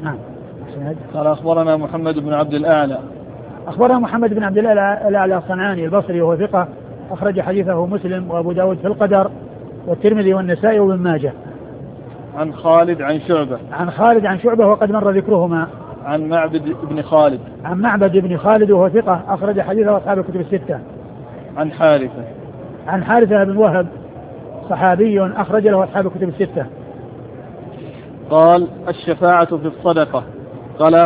نعم. قال أخبرنا محمد بن عبد الأعلى. أخبرنا محمد بن عبد الأعلى الصنعاني البصري وهو ثقة أخرج حديثه مسلم وأبو داود في القدر والترمذي والنسائي وابن ماجه. عن خالد عن شعبة. عن خالد عن شعبة وقد مر ذكرهما. عن معبد بن خالد. عن معبد بن خالد وهو ثقة أخرج حديثه أصحاب الكتب الستة. عن حارثة. عن حارثة بن وهب صحابي أخرج له أصحاب الكتب الستة. قال الشفاعة في الصدقة. قال